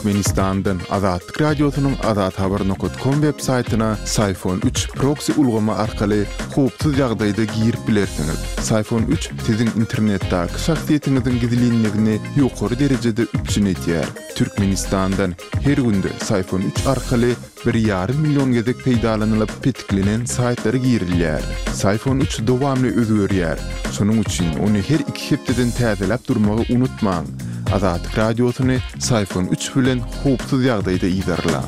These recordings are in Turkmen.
Türkmenistan'dan Azatlyk Radiosynyň azathabar.com websaytyna iPhone 3 proxy ulgama arkaly howpsuz ýagdaýda girip bilersiňiz. iPhone 3 siziň internetdäki şahsiýetiňiziň gizliligini ýokary derejede üçinetýär. Türkmenistan'dan her günde iPhone 3 arkaly 1,5 milyon gezek peýdalanylyp petiklenen saytlary girilýär. iPhone 3 dowamly özgörýär. Şonuň üçin ony her 2 hepdeden täzeläp durmagy unutmaň. Azatlyk Radiosyny iPhone 3 bilen howpsuz ýagdaýda ýydarlar.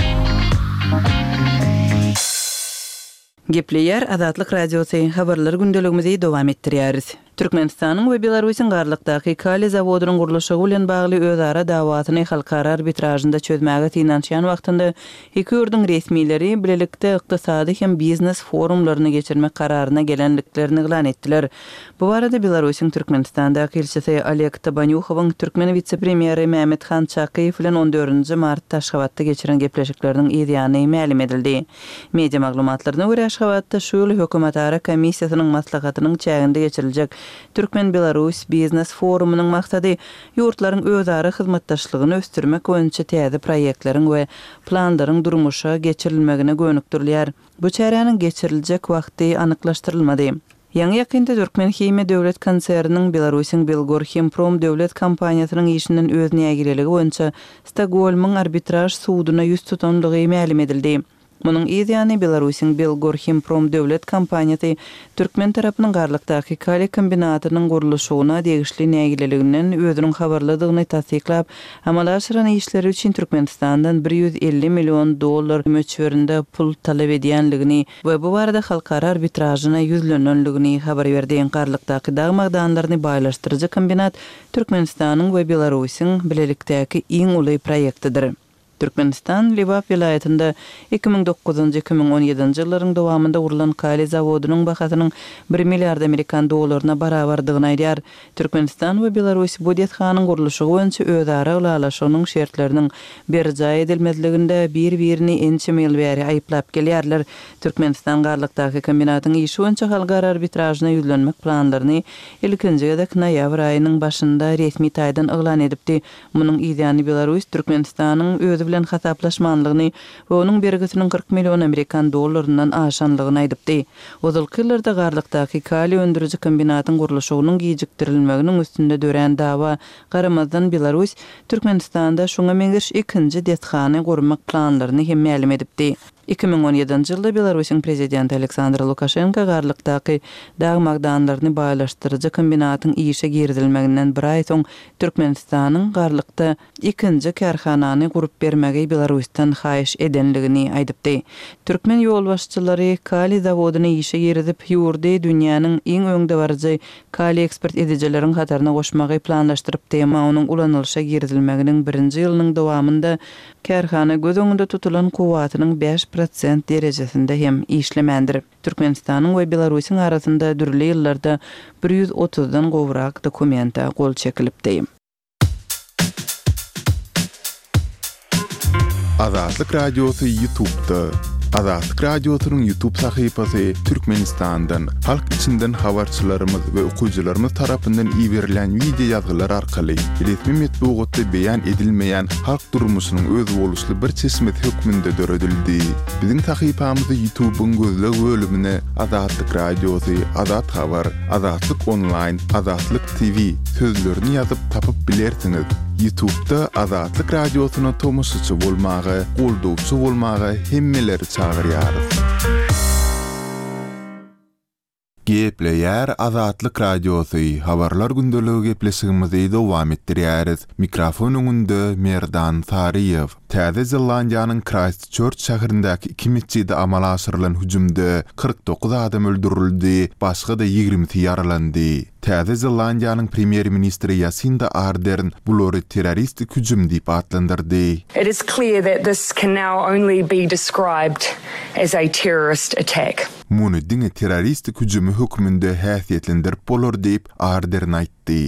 Gepleýär Azatlyk Radiosyny habarlary gündeligimizi dowam etdirýäris. Türkmenistanyň we Belarusyň garlykdaky Kali zawodynyň gurulşy bilen bagly özara dawatyny halkara arbitrajynda çözmäge tinançyan wagtynda iki ýurdun resmileri bilelikde ykdysady hem biznes forumlaryny geçirmek kararyna gelenliklerini ilan etdiler. Bu barada Belarusyň Türkmenistandaky elçisi Oleg Tabanyukowyň Türkmen vice-premieri Mehmet Khan Çakyýew bilen 14 martda Aşgabatda geçiren gepleşikleriniň ýa-ni ma'lum edildi. Media maglumatlaryna görä Aşgabatda şu ýyl hökümetara komissiýasynyň maslahatynyň çäginde geçiriljek Türkmen-Belarus Biznes Forumunyň maksady ýurtlaryň özara hyzmatdaşlygyny östürmek boýunça täze proýektleriň we planlaryň durmuşa geçirilmegine gönükdirilýär. Bu çäreňiň geçiriljek wagty anyklaşdyrylmady. Ýa-ni ýakynda Türkmen Hime döwlet konserniniň Belarusyň Belgorhimprom döwlet kompaniýasynyň işiniň özüne ýagirligi boýunça Stokholmyň arbitraj suwdyna ýüz tutanlygy ma'lum edildi. Munyň ýa-ni Belarusyň Belgorhimprom döwlet kompaniýasy Türkmen tarapynyň garlykdaky Kali kombinatynyň gurulşyna degişli nägileliginden özüniň habarladygyny tasdiklap, amal aşyran işleri üçin Türkmenistandan $150 milyon möçberinde pul talap edýänligini we bu barada halkara arbitrajyna ýüzlenenligini habar berdiň. Garlykdaky dagmagdanlaryny baýlaşdyrjy kombinat Türkmenistanyň we Belarusyň bilelikdäki iň uly proýektidir. Türkmenistan Libap vilayetinde 2009-2017 ýyllaryň dowamında urulan Kali zawodynyň bahasynyň 1 milliard Amerikan dollaryna barabardygyny aýdýar. Türkmenistan we Belarus bu detxanyň gurulşy boýunça özara ulalaşynyň şertleriniň berjaý edilmezliginde bir-birini ençe ýyl bäri aýyplap gelýärler. Türkmenistan garlykdaky kombinatyň işi boýunça halkara arbitrajyna ýüzlenmek planlaryny ilkinji gedek noýabr aýynyň başynda resmi taýdan elan edipdi. Munyň ýa-ni Belarus Türkmenistanyň bilen hasaplaşmanlygyny we onuň bergisiniň 40 milyon Amerikan dollaryndan aşanlygyny aýdypdy. Ozalky ýyllarda garlykdaky Kali öndüriji kombinatyň gurulşynyň gijikdirilmeginiň üstünde dören dawa garamazdan Belarus Türkmenistanda şoňa meňiş ikinji detxany gurmak planlaryny hem ma'lum edipdi. 2017 ýylda Belarusyň prezidenti Aleksandr Lukashenko garlykdaky dagmagdanlaryny baýlaşdyrjy kombinatyň işe girdilmeginden bir aý soň Türkmenistanyň garlykda ikinji karhanany gurup bermegi Belarusdan haýyş edenligini aýdypdy. Türkmen ýol başçylary Kali zawodyny işe girdip ýurdy dünýäniň iň öňde barjy Kali ekspert edijeleriň hataryna goşmagy planlaşdyrypdy. Onuň ulanylşa girdilmeginiň 1-nji ýylynyň dowamında karhana göz öňünde tutulan kuwatynyň 5% derejesinde hem işlemendir. Türkmenistanyň we Belarusyň arasynda dürli ýyllarda 130-dan gowrak dokumenta gol çekilipdi. Azatlyk Radiosy YouTube'da. Azatlyk Radiosynyň YouTube sahypasy Türkmenistandan, halk içinden habarçylarymyz we okuyjylarymyz tarapyndan ýiberilen video ýazgylar arkaly resmi metbuatda beýan edilmeýän halk durmuşynyň öz boluşly bir çeşmet hökmünde döredildi. Biziň sahypamyzy YouTube'un gözleg bölümine Azatlyk Radiosy, Azat Habar, Azatlyk Online, Azatlyk TV sözlerini ýazyp tapyp bilersiňiz. YouTube'da Azatlyk Radiosyna tomoşçy bolmagy, goldowçy bolmagy hemmeleri çagyrýar. Gepleýär Azatlyk Radiosyny habarlar gündeligi gepleşigimizi dowam etdirýäris. Mikrofon öňünde Merdan Saryýew. Täze Zelandiýanyň Christchurch şäherindäki 2-nji amal aşyrylan hüjümde 49 adam öldürildi, başga da 20 ýaralandy. Täze Zelandiýanyň premier ministri Jacinda Ardern bulary terroristik hüjüm diýip adlandyrdy. It is clear that this can now only be described as a terrorist attack. Muny diňe terroristik hüjümi hökmünde häsiýetlendirip bolar diýip Ardern aýtdy.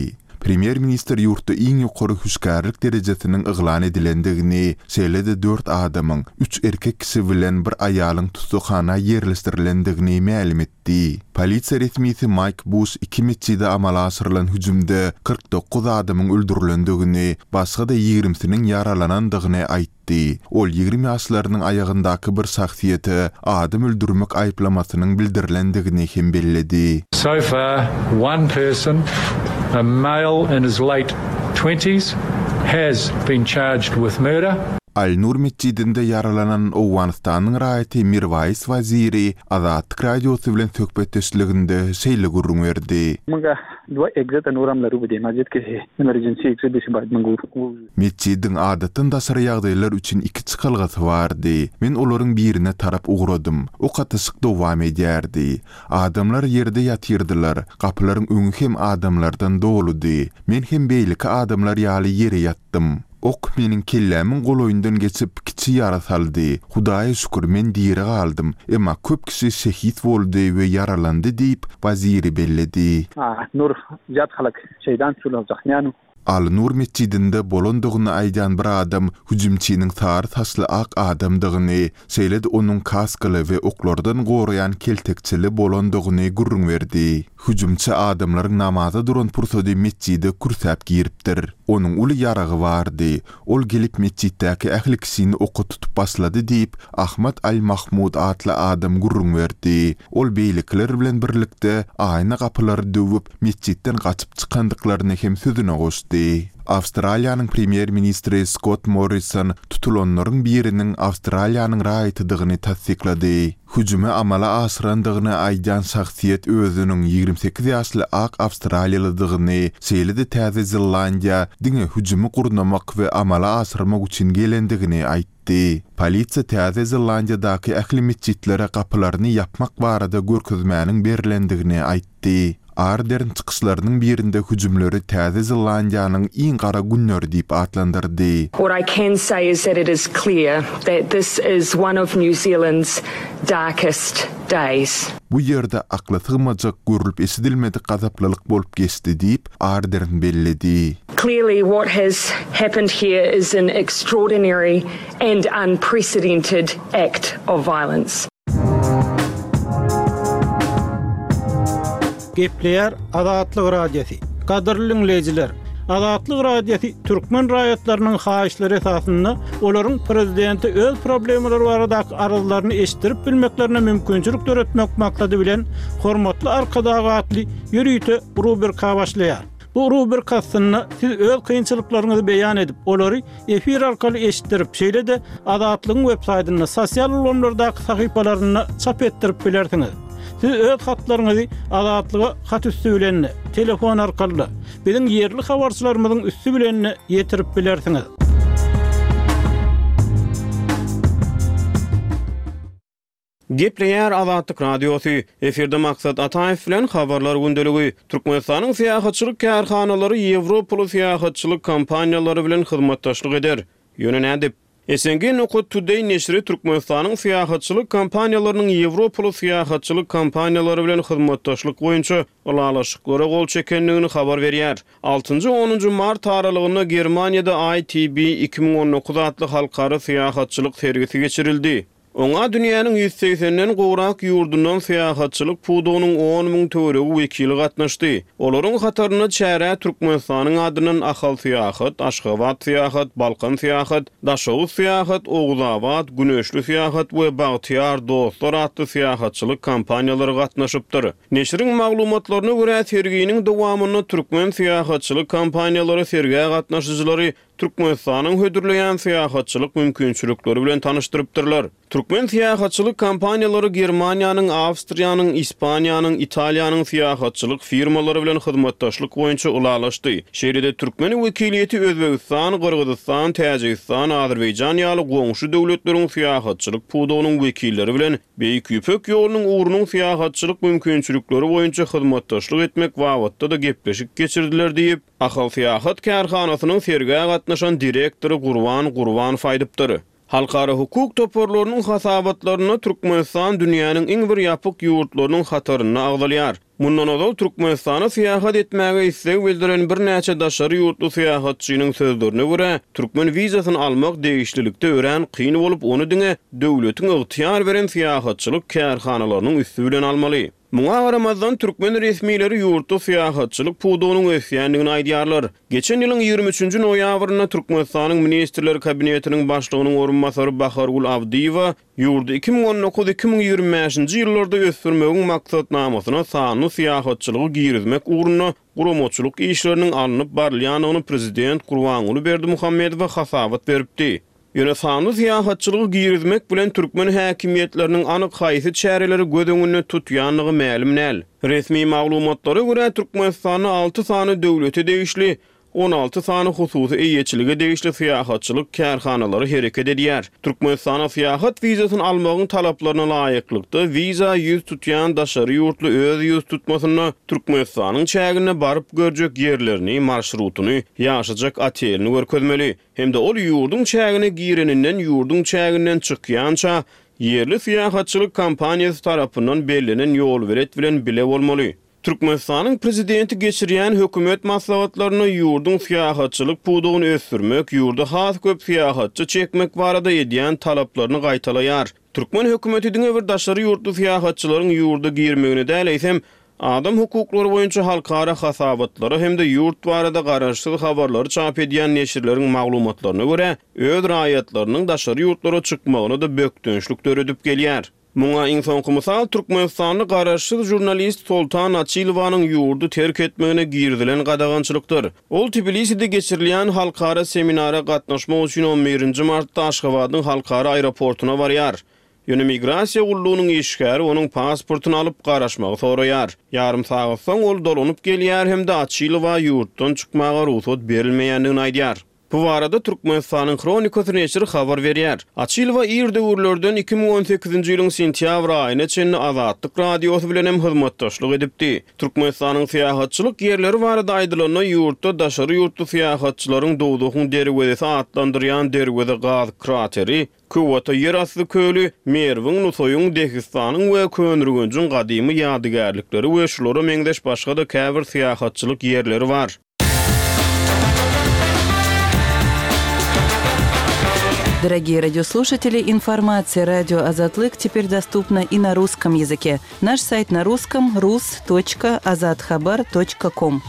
Premier Minister yurtda iň ýokary hüşgärlik derejesiniň yglan edilendigini, şeýle-de 4 adamyň 3 erkek kişi bilen bir aýalyň tutuşana ýerleşdirilendigini ma'lum etdi. Polisiýa resmisi Mike Bush 2 mesjide amala aşyrylan hüjümde 49 adamyň öldürilendigini, başga da 20siniň yaralanandygyny aýtdy. Ol 20 ýaşlarynyň aýagyndaky bir şahsiýeti adam öldürmek aýplamasynyň bildirilendigini hem bellädi. So far, one person, a male in his late 20s, has been charged with murder. Al-Nur mesjidinde yaralanan Owganistanyň raýaty Mirwais Waziri Azatlyk radiosu bilen söhbetdeşliginde şeýle gurrun berdi. Manga dua exit anuramlary bu demajat ki emergency exit dişi bagmangur. Mesjidin adatyn daşary ýagdaýlar üçin 2 çykylgasy bardy. Men olaryň birine tarap ugradym. O gatyşyk dowam edýärdi. Adamlar ýerde ýatyrdylar. Gapylaryň öňü hem adamlardan doludy. Men hem beýleki adamlar ýaly ýere ýatdym. Ok meniň kellämiň goloýundan geçip kiçi ýara saldy. Hudaýa şükür men diýere galdım. Emma köp kişi şehit boldy we yaralandy diýip Waziri belledi. Nur jat halak şeydan sulajak ýany. Al-Nur mesjidinde bolandygyny aýdan bir adam hüjümçiniň sary taşly ak adamdygyny, şeýle-de onuň kaskaly we oklardan gorayan keltekçili bolandygyny gurrun berdi. Hüjümçi adamlaryň namaza duran pursady mesjide kursäp giripdir. Onuň uly ýaragy bardy. Ol gelip mesjiddäki ähli kişini oka tutup baslady diýip Ahmad Al-Mahmud adly adam gurrun berdi. Ol beýlikler bilen birlikde aýna gapylary döwüp mesjidden gaçyp çykandyklaryny hem sözüne goşdy. Awstraliýanyň Premier Ministri Scott Morrison tutulanlaryň biriniň Awstraliýanyň raýatydygyny tasdiklady. Hüjüme amala aşyrandygyny aýdan şahsiýet özüniň 28 ýaşly ak Awstraliýalydygyny, şeýle-de Täze Zelandiýa diňe hüjümi gurnamak we amala aşyrmak üçin gelendigini aýtdy. Polisiýa Täze Zelandiýadaky ähli mesjidlere gapylaryny ýapmak barada görkezmäniň berilendigini aýtdy. Ardern çıkışlarının birinde hüjümleri Täze Zelandiýanyň iň gara günleri diýip atlandyrdy. What I can say is that it is clear that this is one of New Zealand's darkest days. Bu ýerde akla sığmajak görülüp esidilmedi gazaplylyk bolup geçdi diýip Ardern belledi. Clearly what has happened here is an extraordinary and unprecedented act of violence. Gepleýär Azatlyk radiosu. Gadyrly dinleýijiler, Azatlyk radiosu türkmen raýatlarynyň haýyşlary esasynda olaryň prezidenti öz problemleri baradaky arazylaryny eşitdirip bilmeklerine mümkinçilik töretmek maksady bilen hormatly arkadagy atly ýürüýte rubrika başlaýar. Bu rubrikasyny siz öz kynçylyklaryňyzy beýan edip, olary efir arkaly eşitdirip, şeýle-de Azatlygyň websaýtyna, sosial ulanlardaky sahypalaryna çap etdirip bilersiňiz. Siz öz hatlaryňyzy Azatlyga hat üstü bilen, telefon arkaly biziň ýerli habarçylarymyzyň üstü bilen ýetirip bilersiňiz. Gepleýär Azatlyk radiosu. Eferde maksat Ataýew bilen habarlar gündeligi. Türkmenistanyň syýahatçylyk karhanalary Ýewropaly syýahatçylyk kompaniýalary bilen hyzmatdaşlyk eder. Ýöne nädip? SNG Nokut Today neşri Türkmenistanyň syýahatçylyk kompaniýalarynyň Ýewropaly syýahatçylyk kompaniýalary bilen hyzmatdaşlyk boýunça alalaşyklara gol çekendigini habar berýär. 6-10 mart aralygynda Germaniýada ITB 2019 adly halkary syýahatçylyk sergisi geçirildi. Oňa dünýäniň 180-den gowrak ýurdundan syýahatçylyk pudugynyň 10.000 töregi wekili gatnaşdy. Olaryň hataryna çäre Türkmenistanyň adynyň Ahal syýahat, Aşgabat syýahat, Balkan syýahat, Daşow syýahat, Oguzabad, Güneşli syýahat we Bagtyar dostlar adly syýahatçylyk kompaniýalary gatnaşypdyr. Neşriň maglumatlaryna görä serginiň dowamyny türkmen syýahatçylyk kompaniýalary sergiye gatnaşyjylary Türkmenistanyň hödürleýän syýahatçylyk mümkinçilikleri bilen tanışdyrypdyrlar. Türkmen syýahatçylyk kompaniýalary Germaniýanyň, Awstriýanyň, Ispaniýanyň, Italiýanyň syýahatçylyk firmalary bilen hyzmatdaşlyk boýunça ulalaşdy. Şeýle-de türkmen wekiliýeti Özbegistan, Kyrgyzstan, Täjikistan, Azerbaýjan ýaly goňşy döwletleriň syýahatçylyk pudugynyň wekilleri bilen beýik ýüpek ýolunyň uğrunyň syýahatçylyk mümkinçilikleri boýunça hyzmatdaşlyk etmek wagtda da gepleşik geçirdiler diýip Ahal syýahat karhanasynyň sergiye gatnaşan direktory Gurban faýdypdyr. Halkara hukuk toporlarynyň hasabatlaryna Türkmenistan dünýäniň iň bir ýapyk ýurtlarynyň hataryny agdalyar. Mundan ozal Türkmenistana siýahat etmäge isleg bildiren bir näçe daşary ýurtly siýahatçynyň sözlerine görä, türkmen wizasyny almak değişlilikde ören kyn bolup ony diňe döwletiň ygtyýar beren siýahatçylyk kärhanalarynyň üstü bilen almaly. Muňa garamazdan türkmen resmileri ýurtda siýahatçylyk pudunyň ösýändigini aýdýarlar. Geçen ýylyň 23-nji noýabryna Türkmenistanyň ministrler kabinetiniň başlygynyň orunmasary Bahargul Abdiýewa ýurda 2019-2025-nji ýyllarda ösdürmegiň maksatnamasyna sanly siýahatçylygy girizmek ugruna gurumoçuluk işlerinin alınıp barlyanyny prezident Gurbanuly Berdimuhammedow hasabat beripdi. Ýöne sanly siýahatçylygy girizmek bilen türkmen häkimiýetleriniň anyk haýsy çäreleri göz öňünde tutýanlygy ma'lum näl. Resmi maglumatlara görä Türkmenistanyň 6 sany döwleti değişli, 16 sany hususy eýetçiligi değişli siýahatçylyk kärhanalary hereket edýär. Türkmenistana siýahat wizasyny almagyň talaplaryna laýyklykda wiza ýüz tutýan daşary ýurtly öz ýüz tutmasyna Türkmenistanyň çägine baryp görjek ýerlerini, marşrutuny, ýaşajak atelini görkezmeli. Hemde ol ýurdun çägine gireninden ýurdun çäginden çykýança yerli siýahatçylyk kampaniýasy tarapyndan bellenen ýol beret bilen bile bolmaly. Türkmenistanyň prezidenti geçirýän hökümet maslahatlaryny ýurdun siýahatçylyk pudugyny ösdürmek, ýurda has köp siýahatçy çekmek barada edýän talaplaryny gaýtalaýar. Türkmen hökümeti diňe bir daşary ýurtly siýahatçylaryň ýurda girmegini däleýsem, adam hukuklary boýunça halkara hasabatlary hemde ýurt barada garaşsyz habarlary çap edýän neşirleriň maglumatlaryna görä, öz raýatlarynyň daşary ýurtlara çykmagyna da bökdönçlük döredip gelýär. Muňa Infonkumsal Türkmenistanyň garaşsyz jurnalist Soltan Açylowanyň ýurdu terk etmegine girdilen gadagançylykdyr. Ol Tbiliside geçirilýän halkara seminara gatnaşmak üçin 11-nji martda Aşgabatyň halkara aeroportuna barýar. Ýöne migrasiýa gullugynyň işgäri onuň pasportyny alyp garaşmagy soraýar. Ýarym saat soň ol dolanyp gelýär hemde Açylowa ýurtdan çykmaga ruhsat berilmeýändigini aýdýar. Bu arada Türkmenistanyň Kronikasy neşri habar berýär. Açylowa ýerde urlerden 2018-nji ýylyň sentýabr aýyna çenli Azatlyk radiosy bilen hem hyzmatdaşlyk edipdi. Türkmenistanyň siýahatçylyk ýerleri barada aýdylanan ýurtda daşary ýurtly siýahatçylaryň dowdugyň derwedesi atlandyrýan derwede gaz krateri, Kuwata ýerasty köli, Merwin Nusoyuň Degistanyň we Könürgünjüň gadymy ýadygärlikleri we şulara meňdeş başga da käbir siýahatçylyk ýerleri bar. Дорогие радиослушатели, информация «Радио Азатлык» теперь доступна и на русском языке. Наш сайт на русском – rus.azatxabar.com.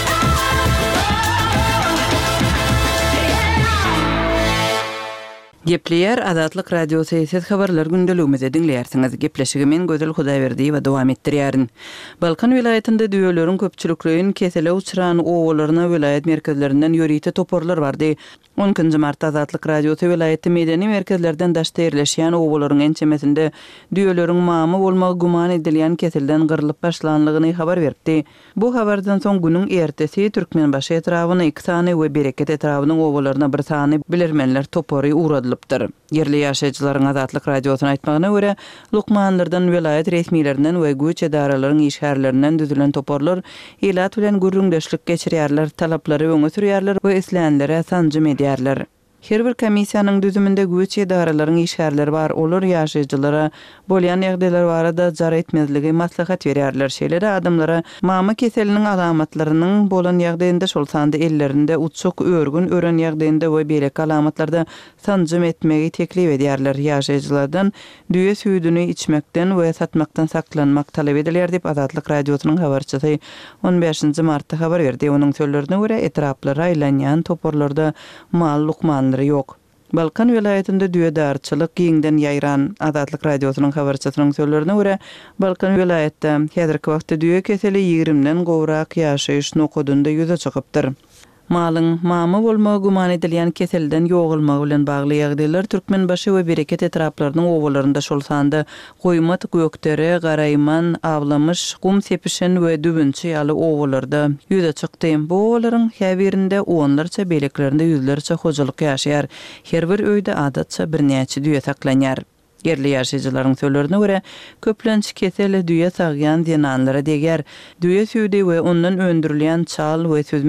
Gepleýär Azatlyk radiosu ses habarlar gündeligimizi dinleýärsiňiz. Gepleşigimen Gözel Hudaýberdiýewa dowam etdirýärin. Balkan vilayetinde düýeleriň köpçüliklerini kesele uçuran owalaryna vilayet merkezlerinden ýörite toporlar bardy. 10-njy martda Azatlyk radiosu vilayeti medeni merkezlerden daşda ýerleşýän owalaryň ençemesinde düýeleriň mamy bolmagy guman edilýän keselden gyrylyp başlanlygyny habar berdi. Bu habardan soň günüň ertesi Türkmenbaşy etrawyna 2 sany we Bereket etrawynyň owalaryna 1 sany bilermenler topory uradylypdyr. Yerli ýaşaýjylaryň Azatlyk radiosyna aýtmagyna görä, lukmanlardan vilayet resmiýetlerinden we güýç edaralaryň işgärlerinden düzülen toporlar elat bilen gürrüňdeşlik geçirýärler, talaplary öňe sürýärler we islenlere sanjym edýärler. Her bir komissiýanyň düzüminde güýç edaralaryň işgärleri bar, olar ýaşaýjylara bolýan ýagdaýlar barada jar etmezligi maslahat berýärler. Şeýle adamlara mama keseliniň alamatlarynyň bolan ýagdaýynda şol sanda ellerinde uçuk örgün ören ýagdaýynda we belek alamatlarda sanjym etmegi teklip edýärler. Ýaşaýjylardan düýe süýdüni içmekden we satmakdan saklanmak talap edilýär diýip Azatlyk radiosynyň habarçysy 15-nji martda habar berdi. Onuň sözlerine görä etraplara aýlanýan toporlarda mal lukman yok. Balkan vilayetinde düýedarçylyk giňden ýaýran. Azatlyk radiosynyň habarçysynyň sözlerine görä, Balkan vilayetde häzirki wagtda düýe keseli 20-den gowrak ýaşaýyş nokudunda ýüze çykypdyr. Malyň mamy bolmagy guman edilýän keselden ýogulmagy bilen bagly ýagdaýlar Türkmenbaşy we Bereket etraplarynyň owalarynda şol sanda Goýmat, Gökdere, Garayman, Awlamış, Gum sepişen we Dübünçi ýaly owalarda ýüze çykdy. Bu owalaryň her birinde onlarça beleklerinde ýüzlerçe hojalyk ýaşaýar. Her bir öýde adatça birnäçe düýe saklanýar. Yerli ýaşaýjylaryň sözlerine görä, köplençi kesel düýe sagýan zenanlara degär. Düýe süýdi we ondan öndürilýän çal we süzme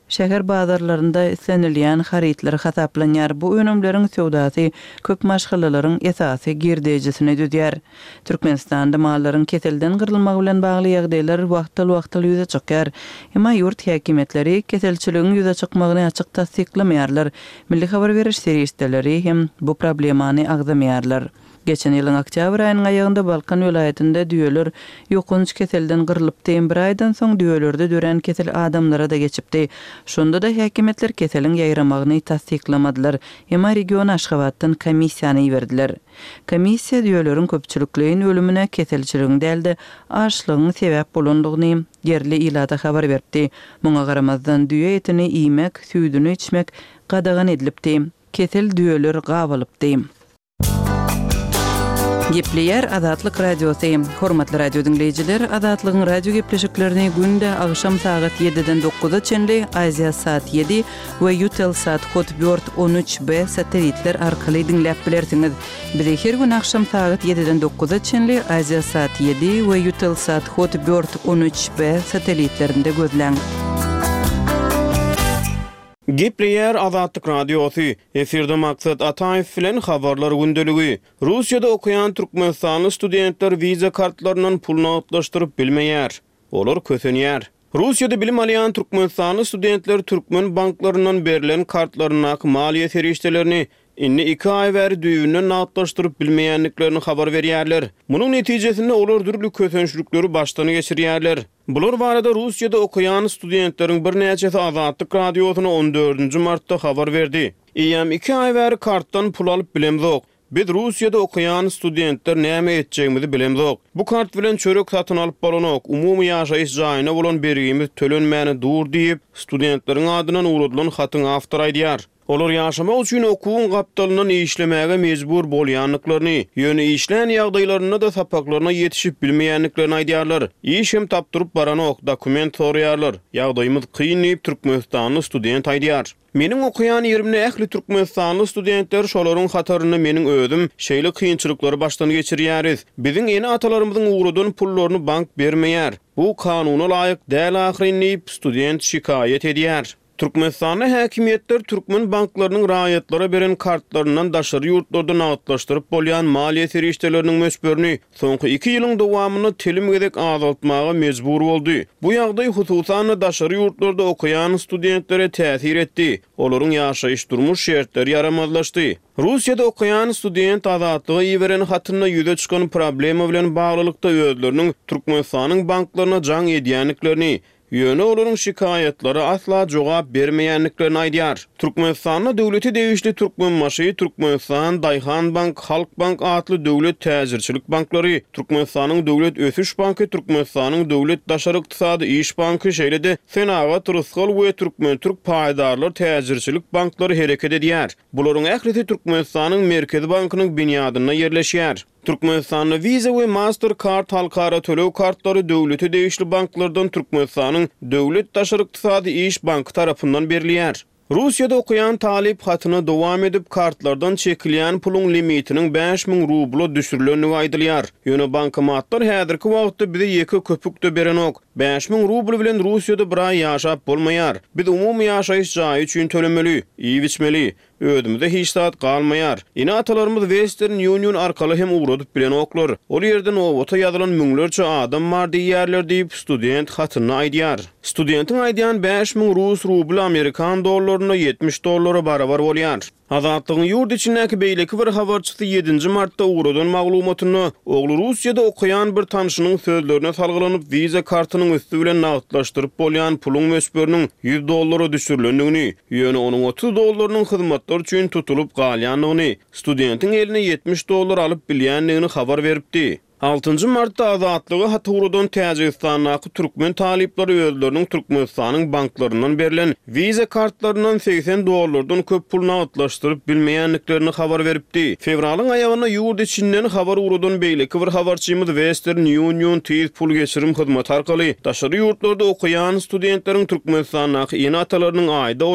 Şäher bazarlarynda islenilýän haritler hasaplanýar. Bu önümleriň sowdasy köp maşgalalaryň esasy girdejisine düzýär. Türkmenistanda mallaryň keselden gyrylmagy bilen bagly ýagdaýlar wagtly ýüze çykýar. Emma ýurt häkimetleri keselçiligiň ýüze çykmagyny açyk tasdiklamýarlar. Milli habar beriş serýisleri hem bu problemany agzamýarlar. Geçen ýylyň oktyabr aýynyň aýagynda Balkan welaýatynda düýeler ýokunç keselden gyrylypdy. Bir aýdan soň düýelerde dören kesel adamlara da geçipdi. Şonda da häkimetler keseliň ýaýramagyny tasdiklamadylar. Emma region Aşgabatdan komissiýany ýerdiler. Komissiýa düýelerin köpçülikliğin ölümüne keselçiligiň däldi açlygyň sebäp bolandygyny yerli ilada habar berdi. Muňa garamazdan düýe etini iýmek, süýdüni içmek gadagan edilipdi. Kesel düýeler gabalypdy. Gepleyer Azatlyk Radiosu. Hormatly radio dinleyijiler, Azatlygyň radio gepleşiklerini günde agşam saat 7-den 9-a çenli Aziya saat 7 we Eutelsat Hotbird 13B satelitler arkaly dinläp bilersiňiz. Bizi her gün agşam saat 7-den 9-a çenli Aziya saat 7 we Eutelsat Hotbird 13B satelitlerinde gözläň. Gepleyer Azatlyk Radiosu. Efirde maksat Ataev bilen habarlar gündeligi. Russiýada okuyan Türkmenistanly studentler viza kartlarynyň pulny atlaşdyryp bilmeýär. Olar kösenýär. Russiýada bilim alýan Türkmenistanly studentler türkmen banklarynyň berilen kartlaryna maliýe serişdelerini inni 2 ay bäri düýünden atlaşdyryp bilmeýänliklerini habar berýärler. Munyň netijesinde olar dürli kösençlikleri başdan geçirýärler. Bular barada Russiýada okuyan studentleriň bir näçesi Azatlyk Radiosyna 14 martda habar berdi. Ýam 2 ay bäri kartdan pul alyp bilemzok. Biz Russiýada okuyan studentler näme etjegimizi bilemzok. Bu kart bilen çörek satyn alyp bolanok. Umumy ýaşaýyş jaýyna bolan berigimiz tölenmäni dur diýip studentleriň adynan uradylan hatyň awtory aýdýar. Olar ýaşamak üçin okuwun gapdalynyň işlemäge mejbur bolýanlyklaryny, ýöne işlän ýagdaýlaryna da sapaklaryna ýetişip bilmeýänliklerini aýdýarlar. İş hem tapdyryp baranok, dokument sorýarlar. Ýagdaýymyz kyn diýip Türkmenistanly student aýdýar. Meniň okuyan ýerimde ähli Türkmenistanly studentler şolaryň hataryny meniň özüm şeýle kynçylyklary başdan geçirýäris. Biziň eni atalarymyzyň uğrudan pullaryny bank bermeýär. Bu kanuny laýyk däl ahyryn diýip student şikayet edýär. Türkmenistanly häkimetler türkmen banklarynyň raýatlara beren kartlarynyň daşary ýurtlardan atlaşdyryp bolýan maliýe serişdeleriniň mösberini soňky 2 ýylyň dowamyny telimgedek azaltmaga mejbur boldy. Bu ýagdaý hususan daşary ýurtlarda okuyan studentlere täsir etdi. Olaryň ýaşaýyş durmuş şertleri yaramazlaşdy. Russiýada okuyan student azatlygy ýeberen hatyna ýüze çykan problema bilen baglylykda özleriniň Türkmenistanyň banklaryna jaň edýänliklerini ýöne olaryň şikayetlary asla jogap bermeýänliklerini aýdýar. Türkmenistanyň döwleti degişli Türkmenmaşy, Türkmenistan, Daýhan Bank, Halk Bank atly döwlet täzirçilik banklary, Türkmenistanyň döwlet ösüş banky, Türkmenistanyň döwlet daşary ykdysady iş banky şeýlede Senagat, Ruskol we Türk paýdarlar täzirçilik banklary hereket edýär. Bularyň ählisi Türkmenistanyň Merkezi Bankynyň binýadyna ýerleşýär. Türkmenistanly Visa we Mastercard halkara tölew kartlary döwleti degişli banklardan Türkmenistanyň döwlet daşary ykdysady iş banky tarapyndan berilýär. Russiýada okuyan talip hatyny dowam edip kartlardan çekilýän pulun limitiniň 5000 rubla düşürilenigi aýdylýar. Ýöne bankomatlar häzirki wagtda bize ýeke köpükde berenok. 5000 rubl bilen Russiýada bir ay ýaşap bolmaýar. Biz umumy ýaşaýyş jaýy üçin tölemeli, iýip içmeli. Ödümüzde hiç saat kalmayar. Ine atalarımız Western Union arkaly hem uğradyp bilen oklar. Ol yerden owata ýazylan müňlerçe adam bar diýerler diýip student hatyny aýdýar. Studentin aýdýan 5000 Rus rubl Amerikan dollaryna $70 barabar bolýar. Azatlygyň ýurt içindäki beýleki bir habarçysy 7 martda uğradan maglumatyny ogly Russiýada okuyan bir tanşynyň sözlerine salgylanyp viza kartynyň üstü bilen nagtlaşdyryp bolýan pulun mösberiniň $100 düşürilendigini, ýöne onuň $30 hyzmatlar üçin tutulup galýanlygyny, studentin eline $70 alyp bilýänligini habar beripdi. 6 martda Azatlygy Haturadan Täjikistanaky türkmen talipleri özleriniň Türkmenistanyň banklarynyň berilen viza kartlarynyň $80 köp pul nagtlaşdyryp bilmeýänliklerini habar beripdi. Fevralyň aýagyna ýurt içinden habar urudan beýleki bir habarçymyz Western Union tez pul geçirim hyzmaty arkaly daşary ýurtlarda okuyan studentleriň Türkmenistanyň ýeni atalarynyň aýda olary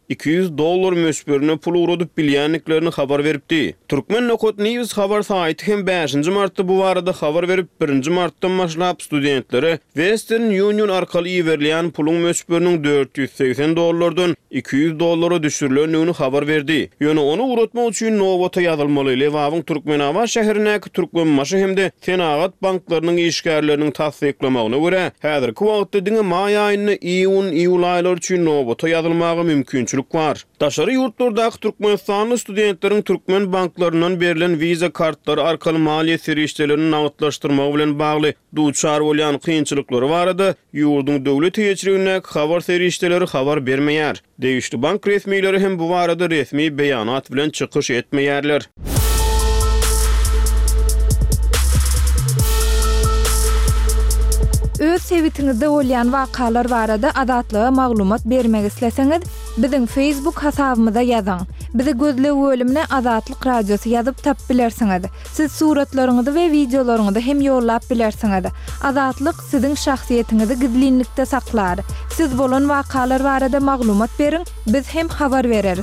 $200 mösberine pul urudyp bilýänliklerini habar beripdi. Türkmen Nokot News habar saýty hem 5-nji martda bu barada habar berip 1-nji martdan başlap studentlere Western Union arkaly iwerilýän pulun mösberiniň $480'dan $200 düşürilendigini habar berdi. Ýöne onu urutmak üçin nowata ýazylmaly. Lewabyň Türkmenaba şäherindäki Türkmen maşy hemde Senagat banklarynyň işgärleriniň tasdiklamagyna görä häzirki wagtda diňe may aýyny iýun aýlary üçin nowata ýazylmagy mümkinçilik bar. Daşary ýurtlardaky Türkmenistanly studentleriň Türkmen banklarynyň berilen wiza kartlary arkaly maliýe serişdelerini nagtlaşdyrmak bilen bagly duçar bolýan kynçylyklary barada ýurdun döwlet ýetirigine habar serişdeleri habar bermeýär. Degişli bank resmiýleri hem bu barada resmi beýanat bilen çykyş etmeýärler. Öz sebitiňizde bolýan wakalar barada adatlyga maglumat bermek isleseňiz, biziň Facebook hasabymyza ýazyň. Bizi gözle bölümine Azatlyk Radiosu ýazyp tap bilersiňiz. Siz suratlaryňyzy we videolaryňyzy hem ýollap bilersiňiz. Azatlyk siziň şahsiýetiniňizi gizlinlikde saklar. Siz bolan wakalar barada maglumat beriň, biz hem habar bereriz.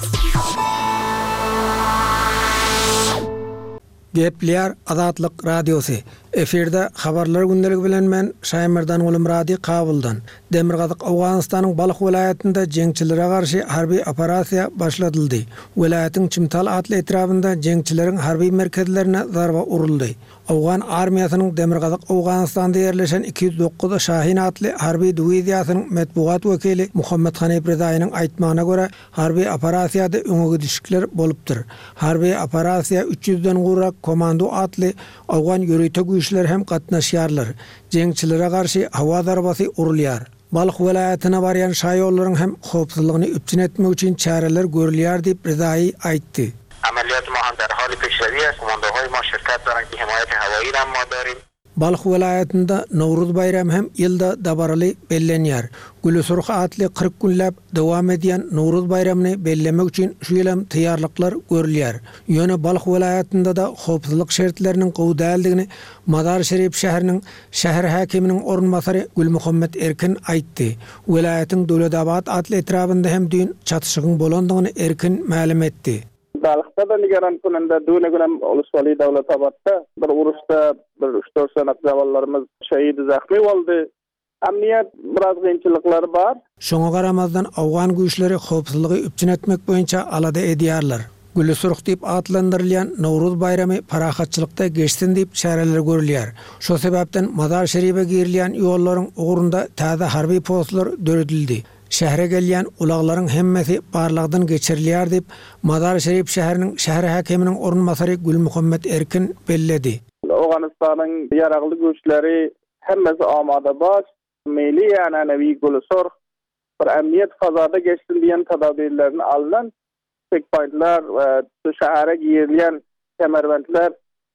Gepler Azatlyk Radiosu. Eferde habarlar gündeligi bilen men Şaýmyrdan Ulumrady Kabuldan. Demirgazyk Awganystanyň Balyk welaýatynda jeňçilere garşy harby operasiýa başladyldy. Welaýatyň Çimtal atly etrafynda jeňçileriň harby merkezlerine zarba uruldy. Awgan armiýasynyň Demirgazyk Awganystanda ýerleşen 209 Şahin atly harby diwiziýasynyň medbuat wekili Muhammed Hanif Rezaýynyň aýtmagyna görä harby operasiýada öňe düşükler bolupdyr. Harby operasiýa 300-den gurak komando atly Awgan ýöreýte hem gatnaşýarlar. Jeňçilere garşy hawa zarbasy urulýar. Balyk welaýatyna barýan şaýollaryň hem howpsuzlygyny üpçün etmek üçin çäreler görülýär diýip Rezaý aýtdy. Ameliyat ma der hali peşrevi است. Komandohay ma şirket daren ki himayet havayî ram ma darim. Balyk welaýatynda Nowruz bayram hem ýylda dabaraly bellenýär. Gülüsurh atly 40 günläp dowam edýän Nowruz bayramyny bellemek üçin şu ýylym taýýarlyklar görülýär. Ýöne Balyk welaýatynda da howpsuzlyk şertleriniň gowdaldygyny Madar Şerif şäheriniň şäher hakiminiň orunmasary Gülmuhammed Erkin aýtdy. Welaýatyň Döwledabad atly etrafynda hem düýün çatışygyň bolandygyny Erkin ma'lum etdi. Balıkta da nigaran kununda düğüne günem ulusvali Döwletabatda bir uruşda bir 3-4 sanak zavallarımız şehidi zahmi oldu. Emniyet biraz kynçylyklary bar. Şoňa garamazdan Awgan güýçleri howpsuzlygy üpçün etmek boýunça alada edýärler. Gülüsurh diýip adlandyrylýan Nowruz bayramy parahatçylykda geçsin diýip çäreler görülýär. Şo sebäpden Madar Şerife girilýän ýollaryň ugurunda täze harby postlar döredildi. Şähere gelýän ulaglaryň hemmesi barlygdan geçirilýär diýip Madar Şerif şäheriniň şäher hakiminiň orunmasary Gülmuhammed Erkin belledi. Awganystanyň ýaragly güýçleri hemmesi amada baş, milli ýa-ni Gülüsurh bir emniyet fazada geçsin diýen tadabirlerini alynan checkpointlar we şähere girilýän kemerbentler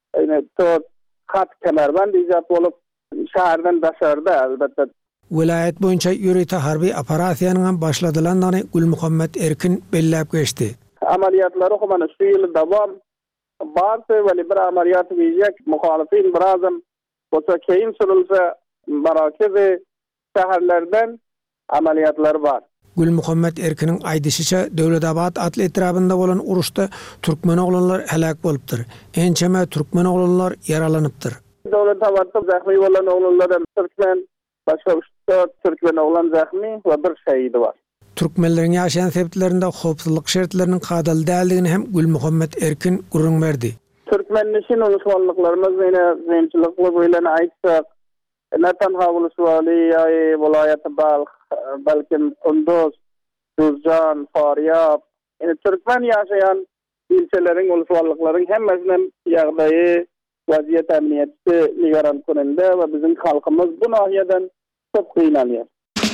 kat kemerbent ijat bolup şäherden daşarda elbetde. Welaýat boýunça ýöreýte harby operasiýanyň başladylandygyny Gülmuhammed Erkin belläp geçdi. Amaliýatlary homany şu ýyl dawam barça we bir amaliýat beýjek muhalifin birazam bolsa keyin sürülse Marakez we şäherlerden amaliýatlar bar. Gülmuhammed Erkiniň aýdyşyça Döwledabad atly etrafynda bolan uruşda türkmen oglanlar helak bolupdyr. Ençeme türkmen oglanlar yaralanypdyr. Döwledabadda zahmi bolan oglanlardan türkmen başga 3-4 türkmen oglan zahmi we bir şehidi bar. Türkmenleriň ýaşaýan sebitlerinde howpsuzlyk şertleriniň kadaly däldigini hem Gülmuhammed Erkin gurrun berdi. Türkmenleşin uluswallıklarymyz ýene zençilikli bilen aýtsak, nätan hawluswali ýa-ni welaýat Balyk, belkim Kunduz, Düzcan, Faryab, türkmen ýaşaýan ilçeleriň uluswallyklaryň hemmesiniň ýagdaýy vaziyet emniyeti nigaran kununda ve bizim halkımız bu nahiýeden çok kynanýar.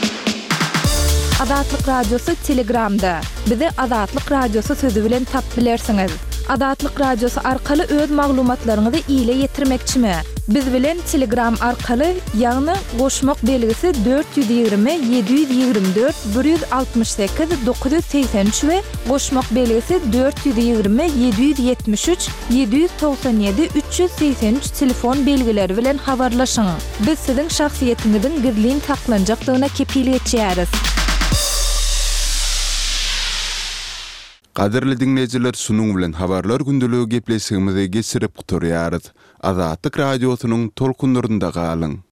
Azatlyk Radiosu Telegramda. Bizi Azatlyk Radiosu sözü bilen tap bilersiňiz. Azatlyk Radiosu arkaly öz maglumatlaryňyzy ýyla ýetirmekçimi? Biz bilen Telegram arkaly ýagny goşmak belgisi 420 724 168 983 we goşmak belgisi 420 773 797 383 telefon belgileri bilen habarlaşyň. Biz siziň şahsiýetiniňiziň gizlin saklanjakdygyna kepillik etýäris. Qadirli dinleyijiler, şunuň bilen habarlar gündeligi gepleşigimizi geçirip guturýarys. Azatlyk radiosynyň tolkunlarynda galyň.